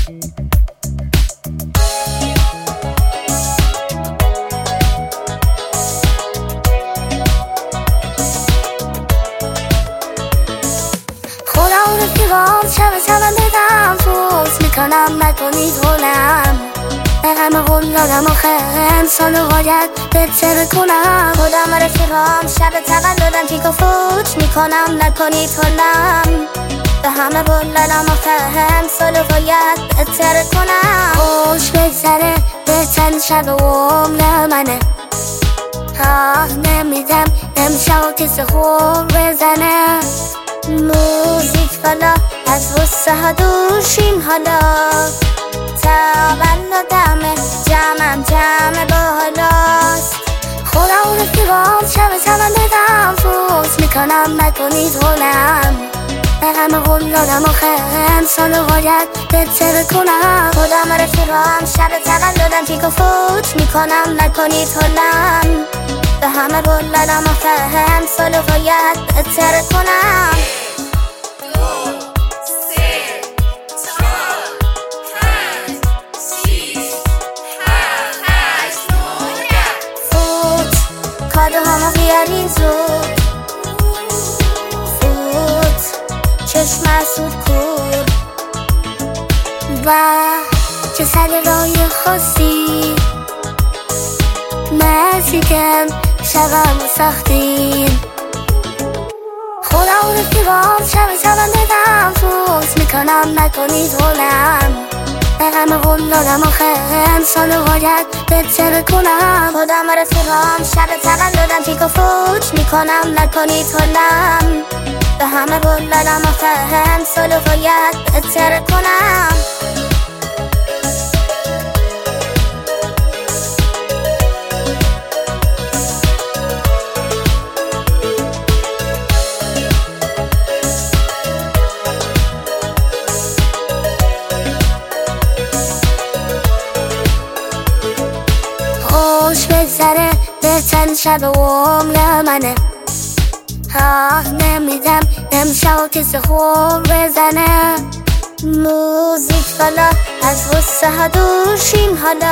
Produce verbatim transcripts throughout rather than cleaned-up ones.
خودم و رفیقام شب شبم بدم فوز میکنم نکنید هولم به غم قول دادم آخه انسانو باید بهتر کنم. خودم و رفیقام شب تولدم تیک و فوت میکنم نکنید هولم به همه قول دادم آخه انسانو باید بهتر کنم. خوش بگذره بهترین شب عمر منه آه نمیدم نمیشه و کسی خوب بزنه. موزیک بالا از غصه ها دوشین حالا تولدمه جمعم جمع بالاست. خودم و رفیقام شب تولدم فوز میکنم نکنید هولم به غم قول دادم آخه انسانو باید بهتر کنم. خودم و رفیقام شب تولدم تیک و فوت میکنم نکنید هولم به همه قول دادم آخه انسانو باید بهتر کنم. کادو همو بیارین زود فوت چشم اسود کور و چه سگ رای خاصی مرسی کم شبم و سختین. خودم و رفیقام شب تولدم فوت میکنم نکنید هولم به غم قول دادم آخه انسانو باید بهتر کنم. خودم و رفیقام شب تولدم تیک و فوت میکنم نکنید هولم به همه قول دادم آخه انسانو باید بهتر کنم. خوش بگذره بهترین شب عمر منه آه نمیدم نمیشه و کسی خوب بزنه. موزیک بالا از غصه ها دوشین حالا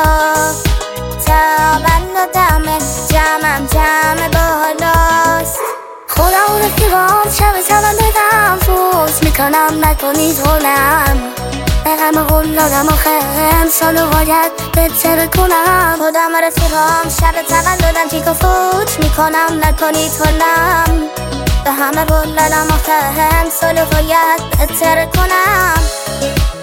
تولدمه جمعم جمع بالاست. خودم و رفیقام شب تولدم فوت میکنم نکنید هولم به غم قول دادم آخه انسانو باید بهتر کنم. خودم و رفیقام شب تولدم تیک و فوت میکنم نکنید هولم به همه قول دادم آخه انسانو باید بهتر کنم.